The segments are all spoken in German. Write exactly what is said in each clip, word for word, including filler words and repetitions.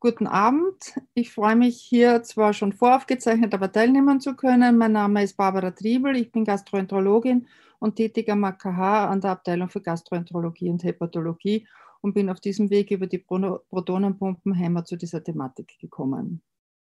Guten Abend. Ich freue mich, hier zwar schon voraufgezeichnet, aber teilnehmen zu können. Mein Name ist Barbara Triebel, ich bin Gastroenterologin und tätig am A K H an der Abteilung für Gastroenterologie und Hepatologie und bin auf diesem Weg über die Protonenpumpenhemmer zu dieser Thematik gekommen.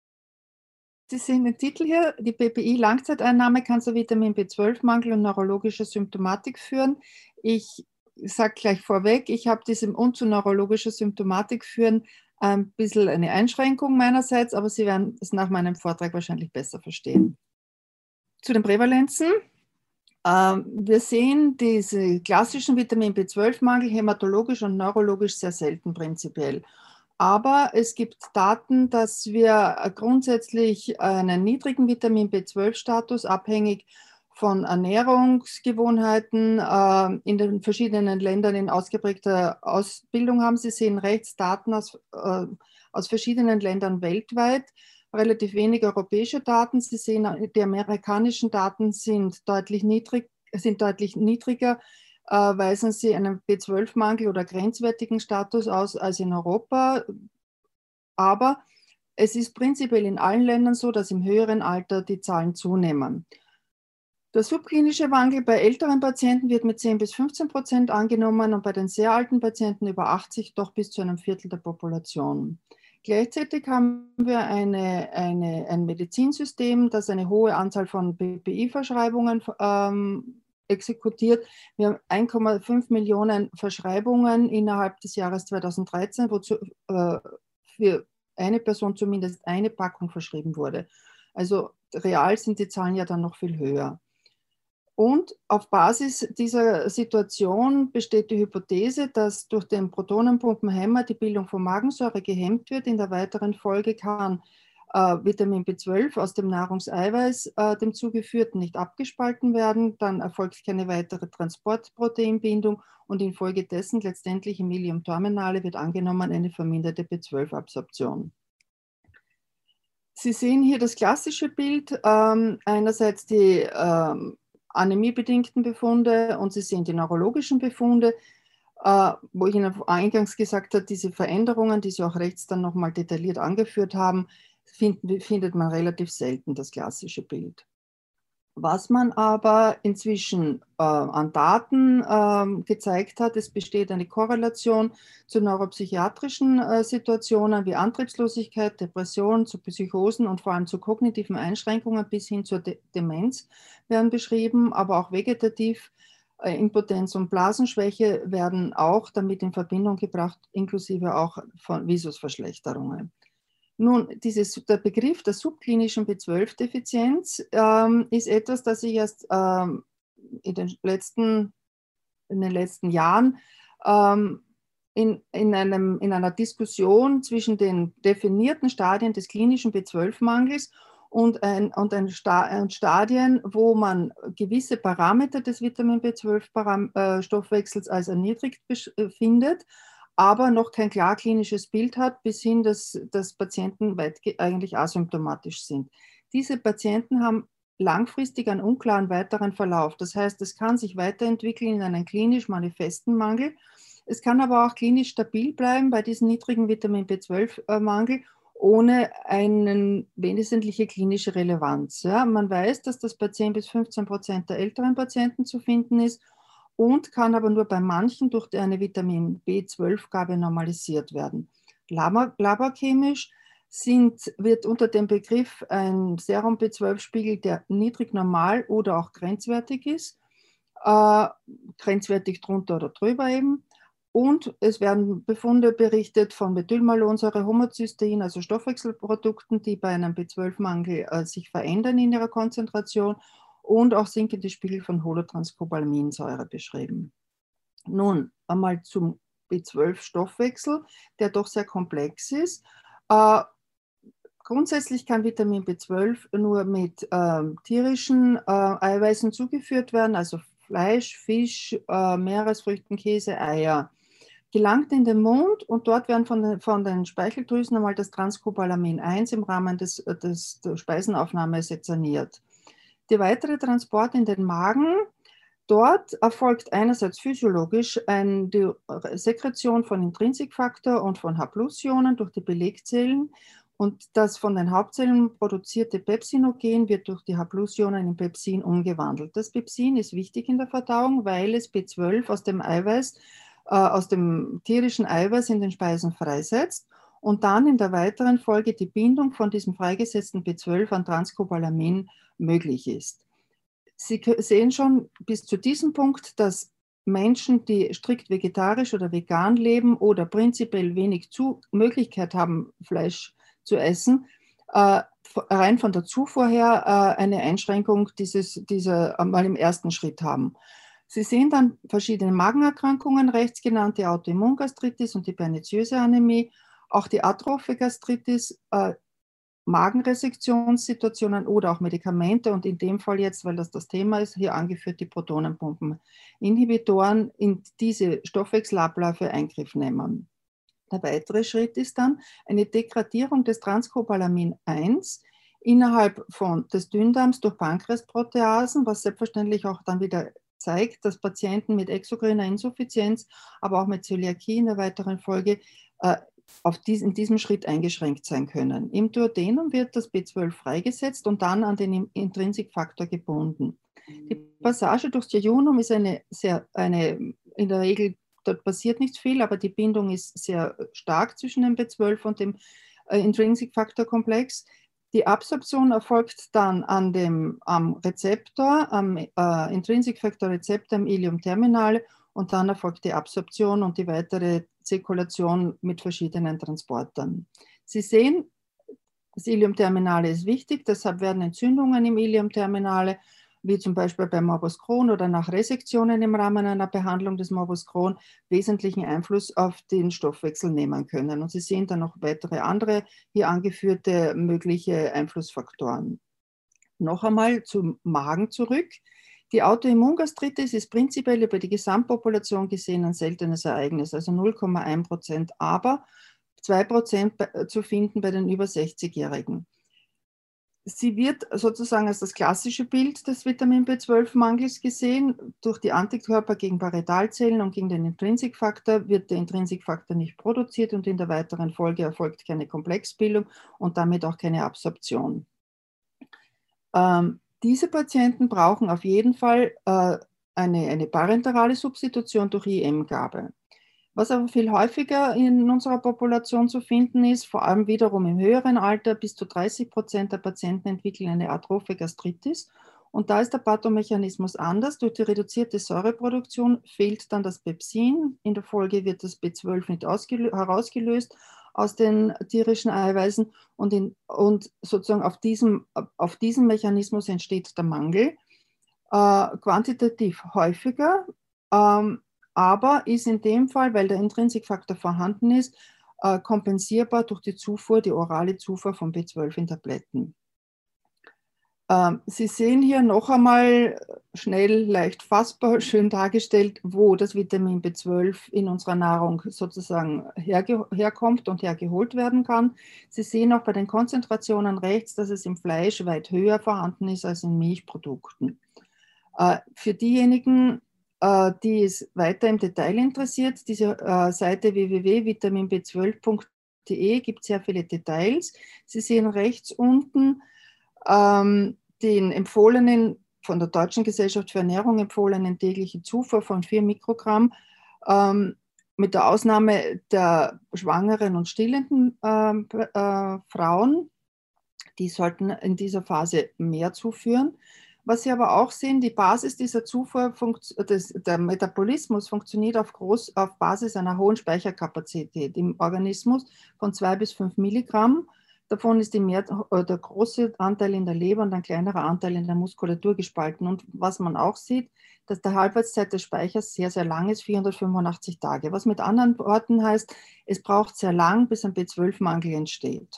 Sie sehen den Titel hier, die P P I-Langzeiteinnahme kann zu Vitamin B zwölf Mangel und neurologischer Symptomatik führen. Ich sage gleich vorweg, ich habe diesem und zu neurologischer Symptomatik führen ein bisschen eine Einschränkung meinerseits, aber Sie werden es nach meinem Vortrag wahrscheinlich besser verstehen. Zu den Prävalenzen. Ähm, wir sehen diese klassischen Vitamin B zwölf Mangel hämatologisch und neurologisch sehr selten prinzipiell. Aber es gibt Daten, dass wir grundsätzlich einen niedrigen Vitamin B zwölf Status abhängig von Ernährungsgewohnheiten äh, in den verschiedenen Ländern in ausgeprägter Ausbildung haben. Sie sehen rechts Daten aus, äh, aus verschiedenen Ländern weltweit, relativ wenig europäische Daten. Sie sehen, die amerikanischen Daten sind deutlich, niedrig, sind deutlich niedriger, äh, weisen sie einen B zwölf Mangel oder grenzwertigen Status aus als in Europa. Aber es ist prinzipiell in allen Ländern so, dass im höheren Alter die Zahlen zunehmen. Der subklinische Mangel bei älteren Patienten wird mit zehn bis fünfzehn Prozent angenommen und bei den sehr alten Patienten über achtzig doch bis zu einem Viertel der Population. Gleichzeitig haben wir eine, eine, ein Medizinsystem, das eine hohe Anzahl von P P I-Verschreibungen ähm, exekutiert. Wir haben eins Komma fünf Millionen Verschreibungen innerhalb des Jahres zweitausenddreizehn, wozu äh, für eine Person zumindest eine Packung verschrieben wurde. Also real sind die Zahlen ja dann noch viel höher. Und auf Basis dieser Situation besteht die Hypothese, dass durch den Protonenpumpenhemmer die Bildung von Magensäure gehemmt wird. In der weiteren Folge kann äh, Vitamin B zwölf aus dem Nahrungseiweiß äh, dem zugeführten nicht abgespalten werden. Dann erfolgt keine weitere Transportproteinbindung und infolgedessen letztendlich im Ileum terminale wird angenommen eine verminderte B zwölf Absorption. Sie sehen hier das klassische Bild, ähm, einerseits die ähm, anämiebedingten Befunde und Sie sehen die neurologischen Befunde, äh, wo ich Ihnen eingangs gesagt habe, diese Veränderungen, die Sie auch rechts dann nochmal detailliert angeführt haben, find, findet man relativ selten, das klassische Bild. Was man aber inzwischen äh, an Daten äh, gezeigt hat, es besteht eine Korrelation zu neuropsychiatrischen äh, Situationen wie Antriebslosigkeit, Depression, zu Psychosen und vor allem zu kognitiven Einschränkungen bis hin zur De Demenz werden beschrieben, aber auch vegetativ äh, Impotenz und Blasenschwäche werden auch damit in Verbindung gebracht, inklusive auch von Visusverschlechterungen. Nun, dieses, der Begriff der subklinischen B zwölf Defizienz ähm, ist etwas, das ich erst ähm, in, den letzten, in den letzten Jahren ähm, in, in, einem, in einer Diskussion zwischen den definierten Stadien des klinischen B zwölf Mangels und, ein, und ein Sta Stadien, wo man gewisse Parameter des Vitamin B zwölf Stoffwechsels als erniedrigt findet, aber noch kein klar klinisches Bild hat, bis hin, dass, dass Patienten weit eigentlich asymptomatisch sind. Diese Patienten haben langfristig einen unklaren weiteren Verlauf. Das heißt, es kann sich weiterentwickeln in einen klinisch manifesten Mangel. Es kann aber auch klinisch stabil bleiben bei diesem niedrigen Vitamin B zwölf Mangel, ohne eine wesentliche klinische Relevanz. Ja, man weiß, dass das bei zehn bis fünfzehn Prozent der älteren Patienten zu finden ist und kann aber nur bei manchen durch eine Vitamin B zwölf Gabe normalisiert werden. Laborchemisch sind, wird unter dem Begriff ein Serum B zwölf Spiegel, der niedrig normal oder auch grenzwertig ist, äh, grenzwertig drunter oder drüber eben. Und es werden Befunde berichtet von Methylmalonsäure, Homocystein, also Stoffwechselprodukten, die bei einem B zwölf Mangel äh, sich verändern in ihrer Konzentration, und auch sinkende Spiegel von Holotranscobalaminsäure beschrieben. Nun einmal zum B zwölf Stoffwechsel, der doch sehr komplex ist. Äh, grundsätzlich kann Vitamin B zwölf nur mit äh, tierischen äh, Eiweißen zugeführt werden, also Fleisch, Fisch, äh, Meeresfrüchten, Käse, Eier. Gelangt in den Mund und dort werden von den, von den Speicheldrüsen einmal das Transcobalamin eins im Rahmen des, des, der Speisenaufnahme sezerniert. Der weitere Transport in den Magen Dort erfolgt einerseits physiologisch ein, die Sekretion von Intrinsikfaktor und von H-Plus-Ionen durch die Belegzellen und das von den Hauptzellen produzierte Pepsinogen wird durch die H-Plus-Ionen in Pepsin umgewandelt. Das Pepsin ist wichtig in der Verdauung, weil es B zwölf aus dem Eiweiß, äh, aus dem tierischen Eiweiß in den Speisen freisetzt und dann in der weiteren Folge die Bindung von diesem freigesetzten B zwölf an Transcobalamin möglich ist. Sie sehen schon bis zu diesem Punkt, dass Menschen, die strikt vegetarisch oder vegan leben oder prinzipiell wenig zu Möglichkeit haben, Fleisch zu essen, äh, rein von der Zufuhr her äh, eine Einschränkung dieses, dieser äh, mal im ersten Schritt haben. Sie sehen dann verschiedene Magenerkrankungen, rechts genannt die Autoimmungastritis und die perniziöse Anämie, auch die atrophe Gastritis, äh, Magenresektionssituationen oder auch Medikamente und in dem Fall jetzt, weil das das Thema ist, hier angeführt die Protonenpumpeninhibitoren in diese Stoffwechselabläufe Eingriff nehmen. Der weitere Schritt ist dann eine Degradierung des Transcobalamin eins innerhalb von, des Dünndarms durch Pankreasproteasen, was selbstverständlich auch dann wieder zeigt, dass Patienten mit exokriner Insuffizienz, aber auch mit Zöliakie in der weiteren Folge äh, auf dies, in diesem Schritt eingeschränkt sein können. Im Duodenum wird das B zwölf freigesetzt und dann an den Intrinsikfaktor gebunden. Die Passage durchs Jejunum ist eine, sehr, eine in der Regel, dort passiert nicht viel, aber die Bindung ist sehr stark zwischen dem B zwölf und dem äh, Intrinsikfaktorkomplex. Die Absorption erfolgt dann an dem, am Rezeptor, am äh, Intrinsikfaktorrezeptor im Ileum terminale und dann erfolgt die Absorption und die weitere Zirkulation mit verschiedenen Transportern. Sie sehen, das Ileum terminale ist wichtig, deshalb werden Entzündungen im Ileum terminale, wie zum Beispiel bei Morbus Crohn oder nach Resektionen im Rahmen einer Behandlung des Morbus Crohn, wesentlichen Einfluss auf den Stoffwechsel nehmen können. Und Sie sehen dann noch weitere andere hier angeführte mögliche Einflussfaktoren. Noch einmal zum Magen zurück. Die Autoimmungastritis ist prinzipiell über die Gesamtpopulation gesehen ein seltenes Ereignis, also null Komma eins Prozent, aber zwei Prozent zu finden bei den über sechzig-Jährigen. Sie wird sozusagen als das klassische Bild des Vitamin B zwölf Mangels gesehen. Durch die Antikörper gegen Paretalzellen und gegen den Intrinsikfaktor wird der Intrinsikfaktor nicht produziert und in der weiteren Folge erfolgt keine Komplexbildung und damit auch keine Absorption. Ähm, diese Patienten brauchen auf jeden Fall äh, eine, eine parenterale Substitution durch I M-Gabe. Was aber viel häufiger in unserer Population zu finden ist, vor allem wiederum im höheren Alter, bis zu dreißig Prozent der Patienten entwickeln eine atrophe Gastritis. Und da ist der Pathomechanismus anders. Durch die reduzierte Säureproduktion fehlt dann das Pepsin. In der Folge wird das B zwölf nicht herausgelöst aus den tierischen Eiweißen und, in, und sozusagen auf diesem, auf diesem Mechanismus entsteht der Mangel. Äh, quantitativ häufiger, ähm, aber ist in dem Fall, weil der Intrinsikfaktor vorhanden ist, äh, kompensierbar durch die Zufuhr, die orale Zufuhr von B zwölf in Tabletten. Ähm, Sie sehen hier noch einmal schnell, leicht fassbar, schön dargestellt, wo das Vitamin B zwölf in unserer Nahrung sozusagen herge herkommt und hergeholt werden kann. Sie sehen auch bei den Konzentrationen rechts, dass es im Fleisch weit höher vorhanden ist als in Milchprodukten. Äh, für diejenigen, äh, die es weiter im Detail interessiert, diese äh, Seite w w w punkt vitamin b zwölf punkt d e gibt sehr viele Details. Sie sehen rechts unten ähm, den empfohlenen, von der Deutschen Gesellschaft für Ernährung empfohlenen täglichen Zufuhr von vier Mikrogramm, ähm, mit der Ausnahme der schwangeren und stillenden äh, äh, Frauen. Die sollten in dieser Phase mehr zuführen. Was Sie aber auch sehen, die Basis dieser Zufuhr, des, der Metabolismus funktioniert auf, groß, auf Basis einer hohen Speicherkapazität im Organismus von zwei bis fünf Milligramm. Davon ist die mehr, der große Anteil in der Leber und ein kleinerer Anteil in der Muskulatur gespalten. Und was man auch sieht, dass die Halbwertszeit des Speichers sehr, sehr lang ist, vierhundertfünfundachtzig Tage. Was mit anderen Worten heißt, es braucht sehr lang, bis ein B zwölf Mangel entsteht.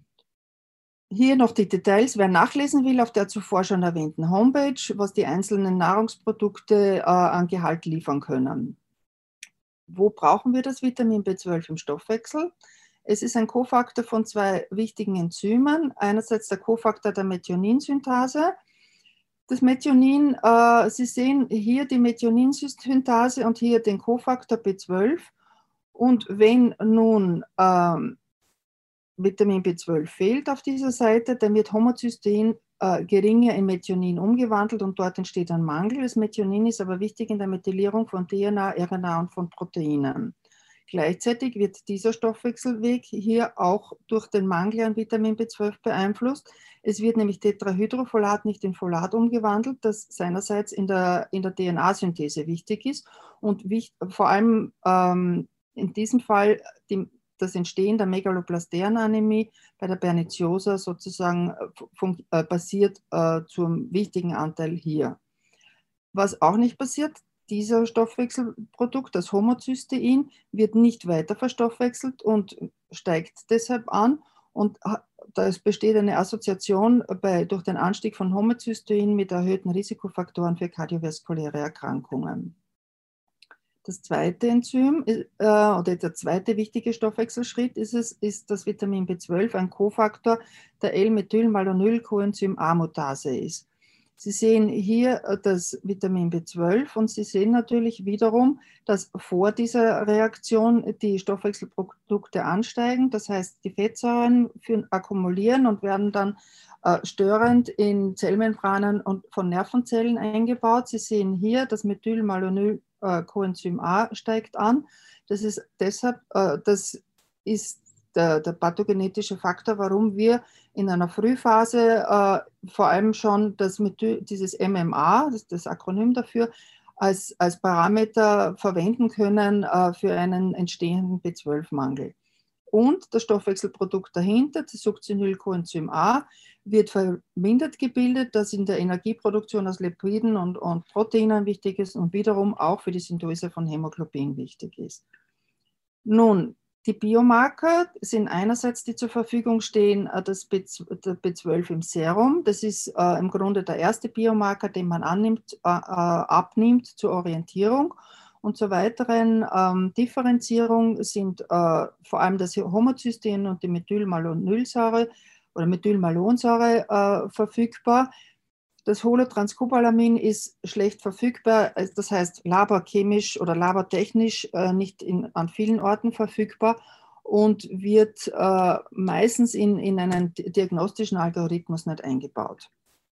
Hier noch die Details, wer nachlesen will, auf der zuvor schon erwähnten Homepage, was die einzelnen Nahrungsprodukte äh, an Gehalt liefern können. Wo brauchen wir das Vitamin B zwölf im Stoffwechsel? Es ist ein Kofaktor von zwei wichtigen Enzymen. Einerseits der Kofaktor der Methionine-Synthase. Das Methionin, äh, Sie sehen hier die Methioninsynthetase und hier den Kofaktor B zwölf. Und wenn nun ähm, Vitamin B zwölf fehlt auf dieser Seite, dann wird Homozystein äh, geringer in Methionin umgewandelt und dort entsteht ein Mangel. Das Methionin ist aber wichtig in der Methylierung von D N A, R N A und von Proteinen. Gleichzeitig wird dieser Stoffwechselweg hier auch durch den Mangel an Vitamin B zwölf beeinflusst. Es wird nämlich Tetrahydrofolat nicht in Folat umgewandelt, das seinerseits in der, in der D N A-Synthese wichtig ist und wichtig, vor allem ähm, in diesem Fall die, das Entstehen der Megaloblasteren-Anämie bei der Pernitiosa sozusagen äh, passiert äh, zum wichtigen Anteil hier. Was auch nicht passiert, dieser Stoffwechselprodukt, das Homozystein, wird nicht weiter verstoffwechselt und steigt deshalb an. Und da besteht eine Assoziation bei, durch den Anstieg von Homozystein mit erhöhten Risikofaktoren für kardiovaskuläre Erkrankungen. Das zweite Enzym äh, oder der zweite wichtige Stoffwechselschritt ist, es, ist das Vitamin B zwölf, ein Kofaktor der L-Methylmalonyl-Coenzym A-Mutase ist. Sie sehen hier das Vitamin B zwölf und Sie sehen natürlich wiederum, dass vor dieser Reaktion die Stoffwechselprodukte ansteigen. Das heißt, die Fettsäuren akkumulieren und werden dann äh, störend in Zellmembranen und von Nervenzellen eingebaut. Sie sehen hier, das Methylmalonyl Coenzym A steigt an. Das ist deshalb, äh, das ist der, der pathogenetische Faktor, warum wir in einer Frühphase äh, vor allem schon das Methyl, dieses M M A, das ist das Akronym dafür, als, als Parameter verwenden können äh, für einen entstehenden B zwölf Mangel. Und das Stoffwechselprodukt dahinter, das Succinylcoenzym A, wird vermindert gebildet, das in der Energieproduktion aus Lipiden und, und Proteinen wichtig ist und wiederum auch für die Synthese von Hämoglobin wichtig ist. Nun, die Biomarker sind einerseits, die zur Verfügung stehen, das B zwölf im Serum. Das ist äh, im Grunde der erste Biomarker, den man annimmt, äh, abnimmt zur Orientierung. Und zur weiteren ähm, Differenzierung sind äh, vor allem das Homozystein und die Methylmalonylsäure oder Methylmalonsäure äh, verfügbar. Das Holotranscobalamin ist schlecht verfügbar, das heißt laborchemisch oder labortechnisch äh, nicht in, an vielen Orten verfügbar und wird äh, meistens in, in einen diagnostischen Algorithmus nicht eingebaut.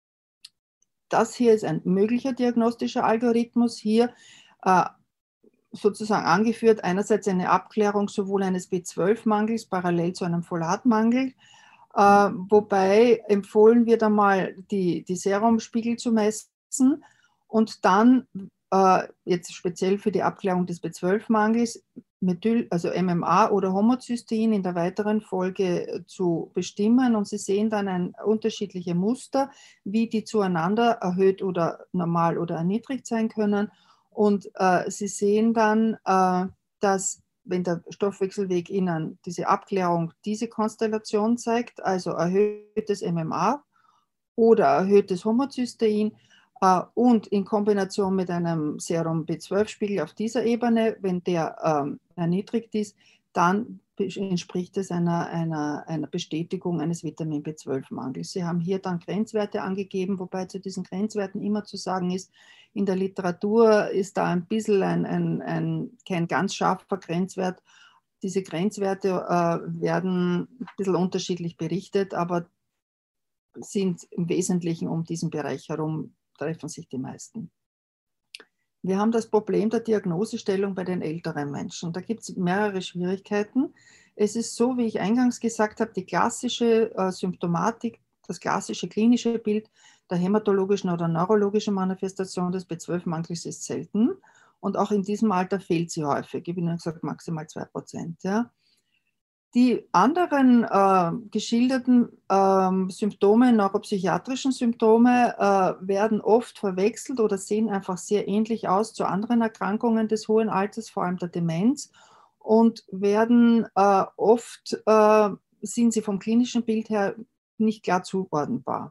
Das hier ist ein möglicher diagnostischer Algorithmus. Hier äh, sozusagen angeführt, einerseits eine Abklärung sowohl eines B zwölf Mangels parallel zu einem Folatmangel, äh, wobei empfohlen wird einmal die, die Serumspiegel zu messen und dann äh, jetzt speziell für die Abklärung des B zwölf Mangels Methyl, also M M A oder Homozystein in der weiteren Folge zu bestimmen und Sie sehen dann ein unterschiedliche Muster, wie die zueinander erhöht oder normal oder erniedrigt sein können. Und äh, Sie sehen dann, äh, dass wenn der Stoffwechselweg Ihnen diese Abklärung, diese Konstellation zeigt, also erhöhtes M M A oder erhöhtes Homozystein äh, und in Kombination mit einem Serum B zwölf Spiegel auf dieser Ebene, wenn der ähm, erniedrigt ist, dann entspricht es einer, einer, einer Bestätigung eines Vitamin B zwölf Mangels. Sie haben hier dann Grenzwerte angegeben, wobei zu diesen Grenzwerten immer zu sagen ist, in der Literatur ist da ein bisschen ein, ein, ein, kein ganz scharfer Grenzwert. Diese Grenzwerte äh, werden ein bisschen unterschiedlich berichtet, aber sind im Wesentlichen um diesen Bereich herum, treffen sich die meisten. Wir haben das Problem der Diagnosestellung bei den älteren Menschen. Da gibt es mehrere Schwierigkeiten. Es ist so, wie ich eingangs gesagt habe, die klassische äh, Symptomatik, das klassische klinische Bild der hämatologischen oder neurologischen Manifestation des B zwölf Mangels ist selten. Und auch in diesem Alter fehlt sie häufig. Ich habe Ihnen gesagt, maximal zwei Prozent. Ja. Die anderen äh, geschilderten äh, Symptome, neuropsychiatrischen Symptome, äh, werden oft verwechselt oder sehen einfach sehr ähnlich aus zu anderen Erkrankungen des hohen Alters, vor allem der Demenz, und werden äh, oft, äh, sind sie vom klinischen Bild her nicht klar zuordnenbar.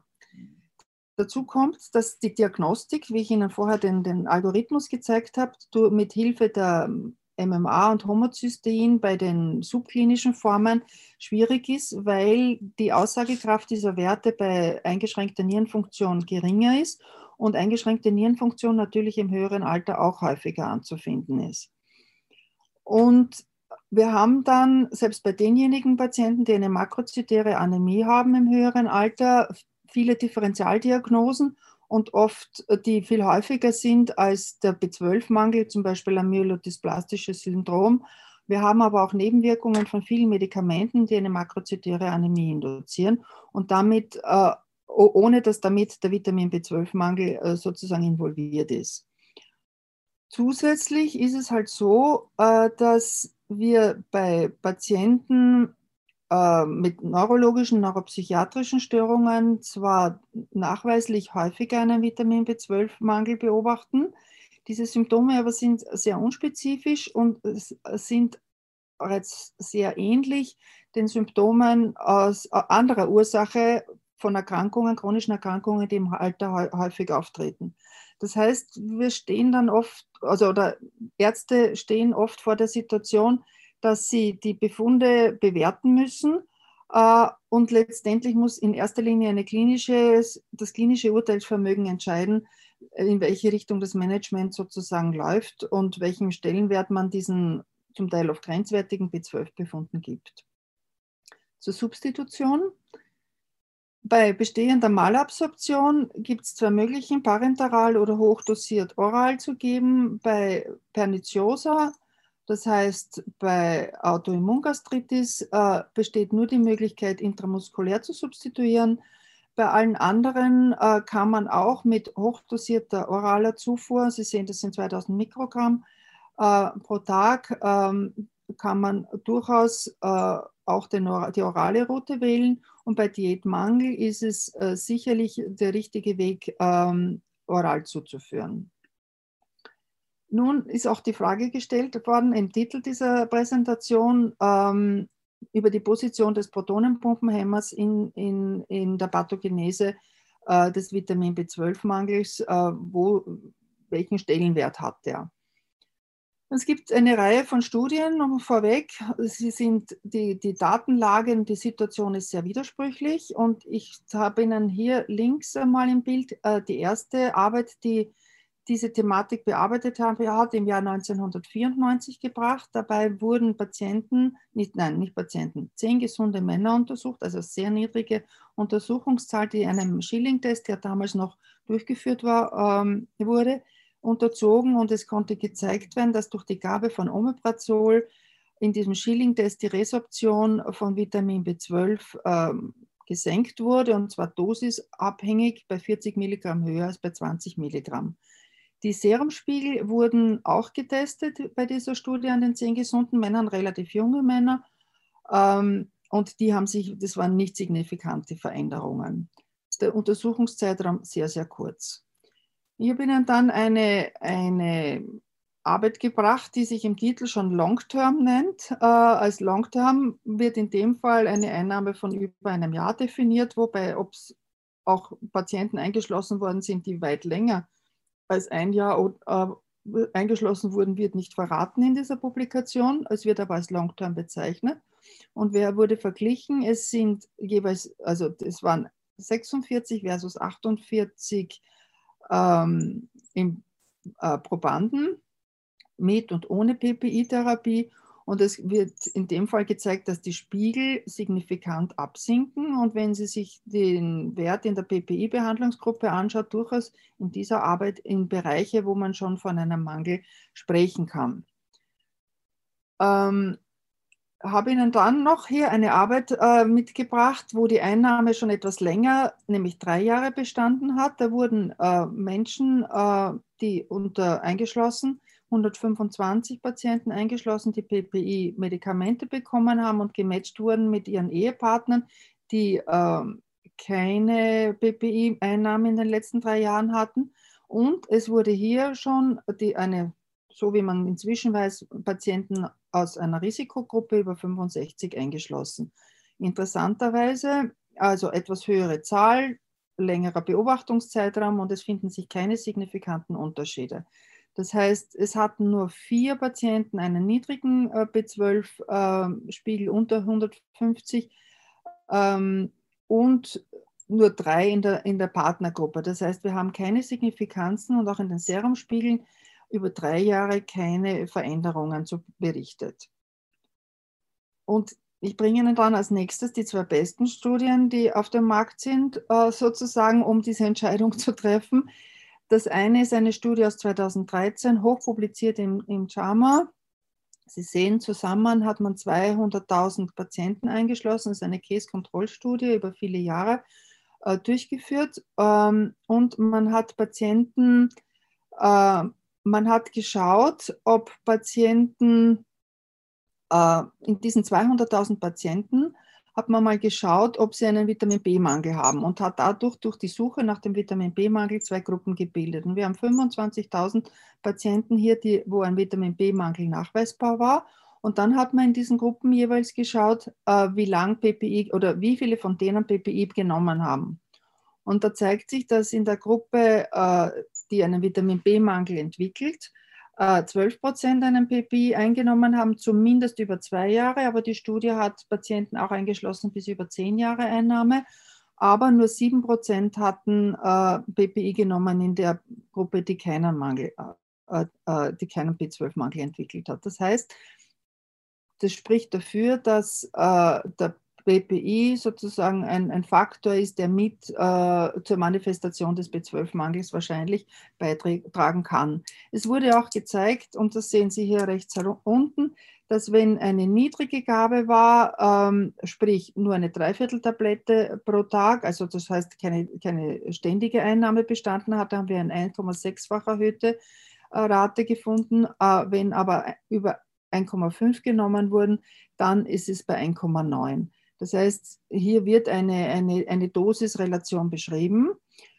Dazu kommt, dass die Diagnostik, wie ich Ihnen vorher den, den Algorithmus gezeigt habe, mit Hilfe der M M A und Homozystein bei den subklinischen Formen schwierig ist, weil die Aussagekraft dieser Werte bei eingeschränkter Nierenfunktion geringer ist und eingeschränkte Nierenfunktion natürlich im höheren Alter auch häufiger anzufinden ist. Und wir haben dann, selbst bei denjenigen Patienten, die eine makrozytäre Anämie haben im höheren Alter, viele Differentialdiagnosen und oft, die viel häufiger sind als der B zwölf Mangel, zum Beispiel ein myelodysplastisches Syndrom. Wir haben aber auch Nebenwirkungen von vielen Medikamenten, die eine makrozytäre Anämie induzieren und damit, äh, ohne dass damit der Vitamin B zwölf Mangel äh, sozusagen involviert ist. Zusätzlich ist es halt so, äh, dass wir bei Patienten äh, mit neurologischen, neuropsychiatrischen Störungen zwar nachweislich häufiger einen Vitamin B zwölf Mangel beobachten, diese Symptome aber sind sehr unspezifisch und sind bereits sehr ähnlich den Symptomen aus anderer Ursache von Erkrankungen, chronischen Erkrankungen, die im Alter häufig auftreten. Das heißt, wir stehen dann oft, also oder Ärzte stehen oft vor der Situation, dass sie die Befunde bewerten müssen äh, und letztendlich muss in erster Linie eine klinische, das klinische Urteilsvermögen entscheiden, in welche Richtung das Management sozusagen läuft und welchen Stellenwert man diesen zum Teil auf grenzwertigen B zwölf Befunden gibt. Zur Substitution. Bei bestehender Malabsorption gibt es zwei Möglichkeiten, parenteral oder hochdosiert oral zu geben. Bei Pernitiosa, das heißt bei Autoimmungastritis, äh, besteht nur die Möglichkeit, intramuskulär zu substituieren. Bei allen anderen äh, kann man auch mit hochdosierter oraler Zufuhr, Sie sehen, das sind zweitausend Mikrogramm äh, pro Tag, ähm, kann man durchaus äh, auch den, die orale Route wählen. Und bei Diätmangel ist es äh, sicherlich der richtige Weg, ähm, oral zuzuführen. Nun ist auch die Frage gestellt worden im Titel dieser Präsentation ähm, über die Position des Protonenpumpenhemmers in, in, in der Pathogenese äh, des Vitamin B zwölf Mangels, äh, wo, welchen Stellenwert hat der. Es gibt eine Reihe von Studien vorweg. Sie sind die, die Datenlage und die Situation ist sehr widersprüchlich. Und ich habe Ihnen hier links einmal im Bild äh, die erste Arbeit, die diese Thematik bearbeitet hat, hat im Jahr neunzehnhundertvierundneunzig gebracht. Dabei wurden Patienten, nicht, nein, nicht Patienten, zehn gesunde Männer untersucht, also sehr niedrige Untersuchungszahl, die einem Schilling-Test, der damals noch durchgeführt war, ähm, wurde, unterzogen und es konnte gezeigt werden, dass durch die Gabe von Omeprazol in diesem Schilling-Test die Resorption von Vitamin B zwölf ähm, gesenkt wurde und zwar dosisabhängig bei vierzig Milligramm höher als bei zwanzig Milligramm. Die Serumspiegel wurden auch getestet bei dieser Studie an den zehn gesunden Männern, relativ junge Männer, ähm, und die haben sich, das waren nicht signifikante Veränderungen. Der Untersuchungszeitraum sehr, sehr kurz. Ich habe Ihnen dann eine, eine Arbeit gebracht, die sich im Titel schon Long-Term nennt. Äh, als Long-Term wird in dem Fall eine Einnahme von über einem Jahr definiert, wobei ob es auch Patienten eingeschlossen worden sind, die weit länger als ein Jahr äh, eingeschlossen wurden, wird nicht verraten in dieser Publikation. Es wird aber als Long-Term bezeichnet. Und wer wurde verglichen? Es sind jeweils, also es waren sechsundvierzig versus achtundvierzig ähm, im, äh, Probanden mit und ohne P P I-Therapie. Und es wird in dem Fall gezeigt, dass die Spiegel signifikant absinken. Und wenn Sie sich den Wert in der P P I-Behandlungsgruppe anschaut, durchaus in dieser Arbeit in Bereiche, wo man schon von einem Mangel sprechen kann. Ähm, habe Ihnen dann noch hier eine Arbeit äh, mitgebracht, wo die Einnahme schon etwas länger, nämlich drei Jahre bestanden hat. Da wurden äh, Menschen, äh, die unter eingeschlossen, hundertfünfundzwanzig Patienten eingeschlossen, die P P I-Medikamente bekommen haben und gematcht wurden mit ihren Ehepartnern, die äh, keine P P I-Einnahme in den letzten drei Jahren hatten. Und es wurde hier schon die, eine, so wie man inzwischen weiß, Patienten aus einer Risikogruppe über fünfundsechzig eingeschlossen. Interessanterweise, also etwas höhere Zahl, längerer Beobachtungszeitraum und es finden sich keine signifikanten Unterschiede. Das heißt, es hatten nur vier Patienten einen niedrigen äh, B zwölf Spiegel unter hundertfünfzig ähm, und nur drei in der, in der Partnergruppe. Das heißt, wir haben keine Signifikanzen und auch in den Serumspiegeln über drei Jahre keine Veränderungen so berichtet. Und ich bringe Ihnen dann als nächstes die zwei besten Studien, die auf dem Markt sind, sozusagen, um diese Entscheidung zu treffen. Das eine ist eine Studie aus zweitausenddreizehn, hochpubliziert im, im JAMA. Sie sehen, zusammen hat man zweihunderttausend Patienten eingeschlossen. Das ist eine Case-Control-Studie über viele Jahre äh, durchgeführt. Ähm, und man hat Patienten, äh, man hat geschaut, ob Patienten, äh, in diesen zweihunderttausend Patienten, hat man mal geschaut, ob sie einen Vitamin-B-Mangel haben und hat dadurch durch die Suche nach dem Vitamin-B-Mangel zwei Gruppen gebildet. Und wir haben fünfundzwanzigtausend Patienten hier, die, wo ein Vitamin-B-Mangel nachweisbar war. Und dann hat man in diesen Gruppen jeweils geschaut, äh, wie lang P P I oder wie viele von denen P P I genommen haben. Und da zeigt sich, dass in der Gruppe, äh, die einen Vitamin-B-Mangel entwickelt, zwölf Prozent einen P P I eingenommen haben, zumindest über zwei Jahre, aber die Studie hat Patienten auch eingeschlossen bis über zehn Jahre Einnahme, aber nur sieben Prozent hatten äh, P P I genommen in der Gruppe, die keinen Mangel, äh, äh, die keinen B zwölf Mangel entwickelt hat. Das heißt, das spricht dafür, dass äh, der P P I sozusagen ein, ein Faktor ist, der mit äh, zur Manifestation des B zwölf Mangels wahrscheinlich beitragen kann. Es wurde auch gezeigt, und das sehen Sie hier rechts unten, dass wenn eine niedrige Gabe war, ähm, sprich nur eine Dreivierteltablette pro Tag, also das heißt keine, keine ständige Einnahme bestanden hat, haben wir eine eins Komma sechs-fach erhöhte äh, Rate gefunden. Äh, wenn aber über eins Komma fünf genommen wurden, dann ist es bei eins Komma neun. Das heißt, hier wird eine, eine, eine Dosisrelation beschrieben.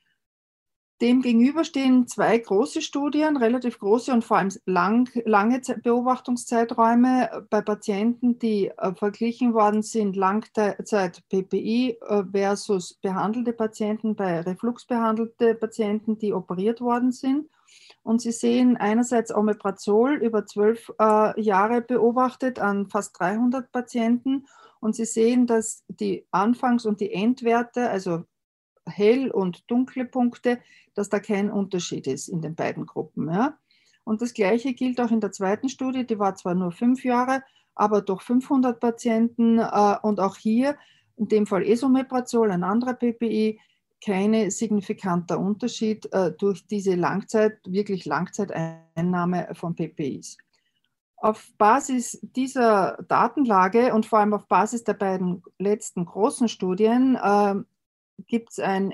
Dem gegenüber stehen zwei große Studien, relativ große und vor allem lang, lange Beobachtungszeiträume bei Patienten, die äh, verglichen worden sind, Langzeit-P P I äh, versus behandelte Patienten bei refluxbehandelte Patienten, die operiert worden sind. Und Sie sehen einerseits Omeprazol über zwölf äh, Jahre beobachtet an fast dreihundert Patienten. Und Sie sehen, dass die Anfangs- und die Endwerte, also hell und dunkle Punkte, dass da kein Unterschied ist in den beiden Gruppen. Ja? Und das Gleiche gilt auch in der zweiten Studie, die war zwar nur fünf Jahre, aber doch fünfhundert Patienten äh, und auch hier, in dem Fall Esomeprazol, ein anderer P P I, kein signifikanter Unterschied äh, durch diese Langzeit, wirklich Langzeiteinnahme von P P Is. Auf Basis dieser Datenlage und vor allem auf Basis der beiden letzten großen Studien äh, gibt es ein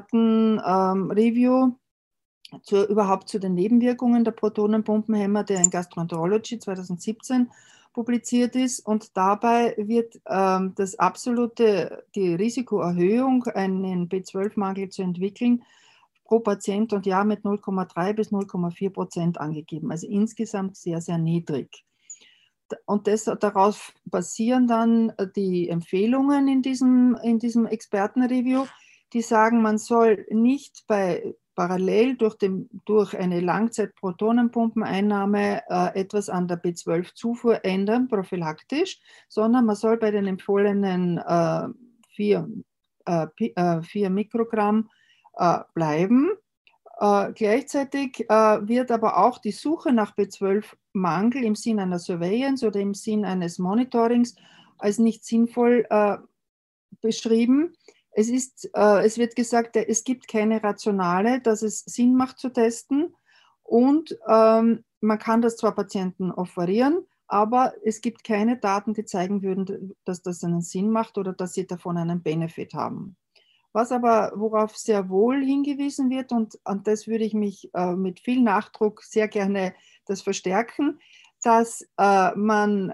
Experten-Review ähm, zu, überhaupt zu den Nebenwirkungen der Protonenpumpenhämmer, der in Gastroenterology zweitausendsiebzehn publiziert ist. Und dabei wird ähm, das absolute, die Risikoerhöhung, einen B zwölf Mangel zu entwickeln, pro Patient und Jahr mit null Komma drei bis null Komma vier Prozent angegeben. Also insgesamt sehr, sehr niedrig. Und das, daraus basieren dann die Empfehlungen in diesem, in diesem Expertenreview, die sagen, man soll nicht bei parallel durch, dem, durch eine Langzeit-Protonenpumpeneinnahme äh, etwas an der B zwölf Zufuhr ändern, prophylaktisch, sondern man soll bei den empfohlenen äh, vier, äh, vier Mikrogramm äh, bleiben. Äh, gleichzeitig äh, wird aber auch die Suche nach B zwölf Mangel im Sinn einer Surveillance oder im Sinn eines Monitorings als nicht sinnvoll äh, beschrieben. Es, ist, äh, es wird gesagt, es gibt keine Rationale, dass es Sinn macht zu testen und ähm, man kann das zwar Patienten offerieren, aber es gibt keine Daten, die zeigen würden, dass das einen Sinn macht oder dass sie davon einen Benefit haben. Was aber, worauf sehr wohl hingewiesen wird, und an das würde ich mich äh, mit viel Nachdruck sehr gerne das verstärken, dass äh, man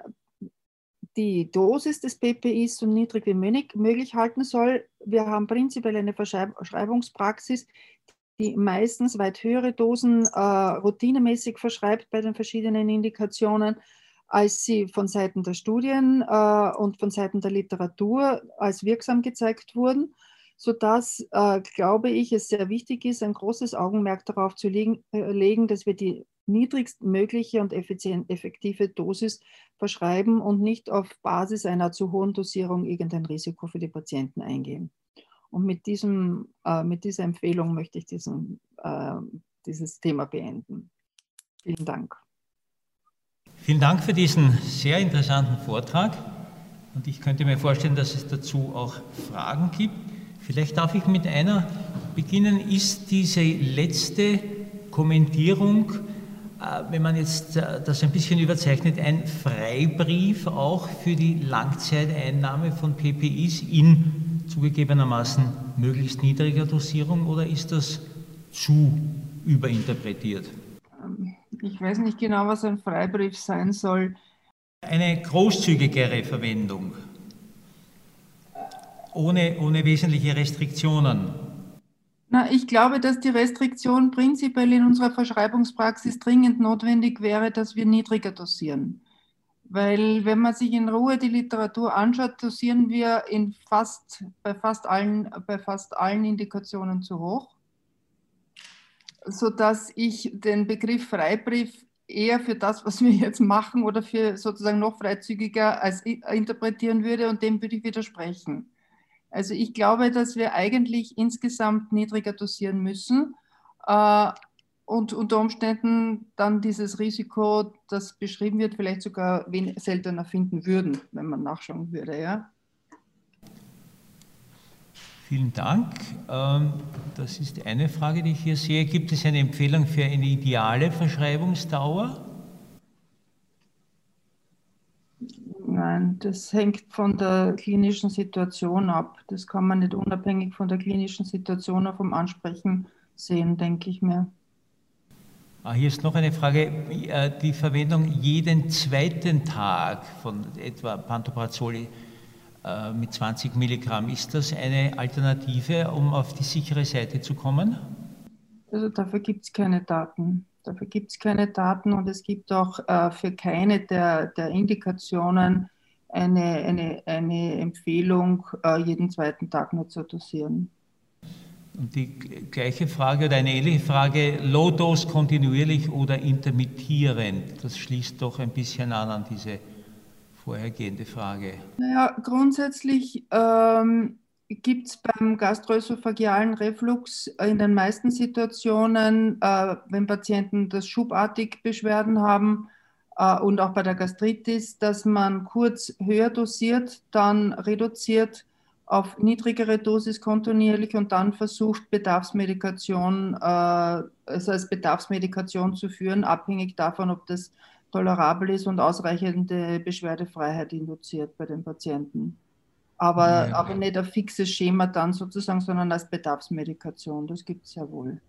die Dosis des P P Is so niedrig wie möglich halten soll. Wir haben prinzipiell eine Verschreibungspraxis, die meistens weit höhere Dosen äh, routinemäßig verschreibt bei den verschiedenen Indikationen, als sie von Seiten der Studien äh, und von Seiten der Literatur als wirksam gezeigt wurden, sodass, äh, glaube ich, es sehr wichtig ist, ein großes Augenmerk darauf zu legen, äh, legen, dass wir die niedrigstmögliche und effizient, effektive Dosis verschreiben und nicht auf Basis einer zu hohen Dosierung irgendein Risiko für die Patienten eingehen. Und mit, diesem, äh, mit dieser Empfehlung möchte ich diesen, äh, dieses Thema beenden. Vielen Dank. Vielen Dank für diesen sehr interessanten Vortrag. Und ich könnte mir vorstellen, dass es dazu auch Fragen gibt. Vielleicht darf ich mit einer beginnen. Ist diese letzte Kommentierung, wenn man jetzt das ein bisschen überzeichnet, ein Freibrief auch für die Langzeiteinnahme von P P Is in zugegebenermaßen möglichst niedriger Dosierung, oder ist das zu überinterpretiert? Ich weiß nicht genau, was ein Freibrief sein soll. Eine großzügigere Verwendung, ohne, ohne wesentliche Restriktionen. Na, ich glaube, dass die Restriktion prinzipiell in unserer Verschreibungspraxis dringend notwendig wäre, dass wir niedriger dosieren. Weil wenn man sich in Ruhe die Literatur anschaut, dosieren wir in fast, bei, fast allen, bei fast allen Indikationen zu hoch, sodass ich den Begriff Freibrief eher für das, was wir jetzt machen, oder für sozusagen noch freizügiger als interpretieren würde, und dem würde ich widersprechen. Also ich glaube, dass wir eigentlich insgesamt niedriger dosieren müssen äh, und unter Umständen dann dieses Risiko, das beschrieben wird, vielleicht sogar seltener finden würden, wenn man nachschauen würde. Ja? Vielen Dank. Das ist eine Frage, die ich hier sehe. Gibt es eine Empfehlung für eine ideale Verschreibungsdauer? Nein, das hängt von der klinischen Situation ab. Das kann man nicht unabhängig von der klinischen Situation auch vom Ansprechen sehen, denke ich mir. Ah, hier ist noch eine Frage. Die Verwendung jeden zweiten Tag von etwa Pantoprazol mit zwanzig Milligramm, ist das eine Alternative, um auf die sichere Seite zu kommen? Also dafür gibt es keine Daten. Dafür gibt es keine Daten, und es gibt auch äh, für keine der, der Indikationen eine, eine, eine Empfehlung, äh, jeden zweiten Tag nur zu dosieren. Und die gleiche Frage oder eine ähnliche Frage, Low-Dose kontinuierlich oder intermittierend, das schließt doch ein bisschen an an diese vorhergehende Frage. Naja, grundsätzlich ähm, gibt es beim gastroesophagealen Reflux in den meisten Situationen, äh, wenn Patienten das schubartig Beschwerden haben, äh, und auch bei der Gastritis, dass man kurz höher dosiert, dann reduziert auf niedrigere Dosis kontinuierlich und dann versucht, Bedarfsmedikation, äh, also als Bedarfsmedikation zu führen, abhängig davon, ob das tolerabel ist und ausreichende Beschwerdefreiheit induziert bei den Patienten. Aber, ja. aber nicht ein fixes Schema dann sozusagen, sondern als Bedarfsmedikation. Das gibt es ja wohl.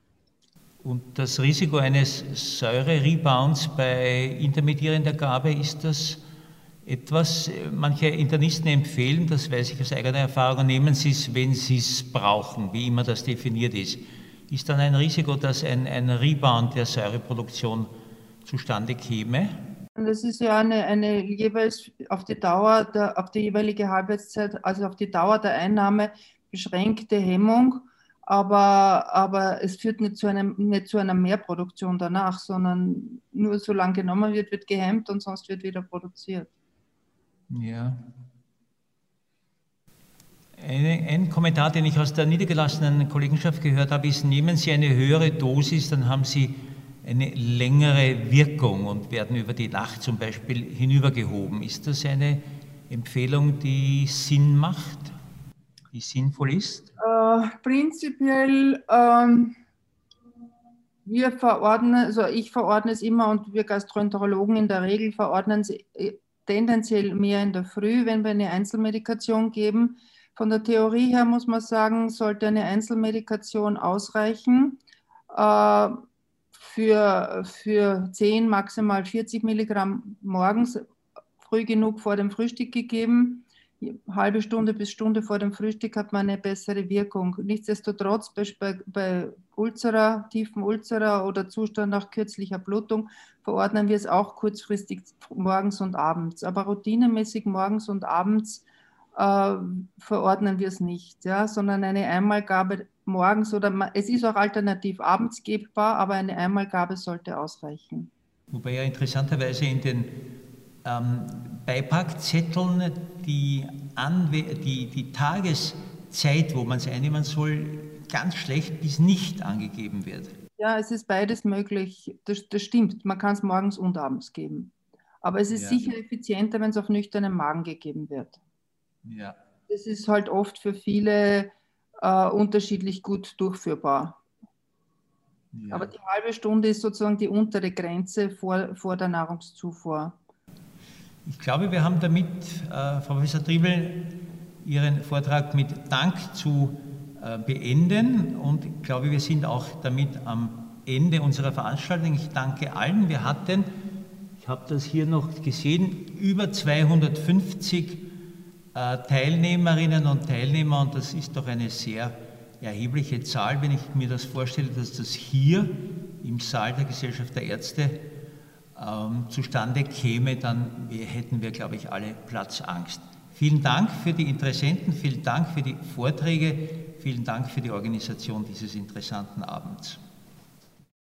Und das Risiko eines Säure-Rebounds bei intermittierender Gabe, ist das etwas, manche Internisten empfehlen, das weiß ich aus eigener Erfahrung, nehmen Sie es, wenn Sie es brauchen, wie immer das definiert ist. Ist dann ein Risiko, dass ein, ein Rebound der Säureproduktion zustande käme? Das ist ja eine, eine jeweils auf die Dauer, der, auf die jeweilige Halbwertszeit, also auf die Dauer der Einnahme beschränkte Hemmung, aber, aber es führt nicht zu, einem, nicht zu einer Mehrproduktion danach, sondern nur solange genommen wird, wird gehemmt und sonst wird wieder produziert. Ja. Eine, ein Kommentar, den ich aus der niedergelassenen Kollegenschaft gehört habe, ist, nehmen Sie eine höhere Dosis, dann haben Sie eine längere Wirkung und werden über die Nacht zum Beispiel hinübergehoben. Ist das eine Empfehlung, die Sinn macht, die sinnvoll ist? Äh, prinzipiell, ähm, wir verordnen, also ich verordne es immer, und wir Gastroenterologen in der Regel verordnen es tendenziell mehr in der Früh, wenn wir eine Einzelmedikation geben. Von der Theorie her muss man sagen, sollte eine Einzelmedikation ausreichen. Äh, Für, für zehn, maximal vierzig Milligramm morgens, früh genug vor dem Frühstück gegeben. Eine halbe Stunde bis Stunde vor dem Frühstück hat man eine bessere Wirkung. Nichtsdestotrotz bei, bei Ulzera, tiefen Ulzera oder Zustand nach kürzlicher Blutung verordnen wir es auch kurzfristig morgens und abends. Aber routinemäßig morgens und abends äh, verordnen wir es nicht, ja, sondern eine Einmalgabe morgens, oder es ist auch alternativ abends gebbar, aber eine Einmalgabe sollte ausreichen. Wobei ja interessanterweise in den ähm, Beipackzetteln die, Anwe die, die Tages Zeit, wo man es einnehmen soll, ganz schlecht bis nicht angegeben wird. Ja, es ist beides möglich. Das, das stimmt. Man kann es morgens und abends geben. Aber es ist Ja. sicher effizienter, wenn es auf nüchternen Magen gegeben wird. Ja. Das ist halt oft für viele äh, unterschiedlich gut durchführbar. Ja. Aber die halbe Stunde ist sozusagen die untere Grenze vor, vor der Nahrungszufuhr. Ich glaube, wir haben damit, äh, Frau Professor Triebel, Ihren Vortrag mit Dank zu äh, beenden, und ich glaube, wir sind auch damit am Ende unserer Veranstaltung. Ich danke allen. Wir hatten, ich habe das hier noch gesehen, über zweihundertfünfzig äh, Teilnehmerinnen und Teilnehmer, und das ist doch eine sehr erhebliche Zahl, wenn ich mir das vorstelle, dass das hier im Saal der Gesellschaft der Ärzte ähm, zustande käme, dann hätten wir, glaube ich, alle Platzangst. Vielen Dank für die Interessenten, vielen Dank für die Vorträge, vielen Dank für die Organisation dieses interessanten Abends.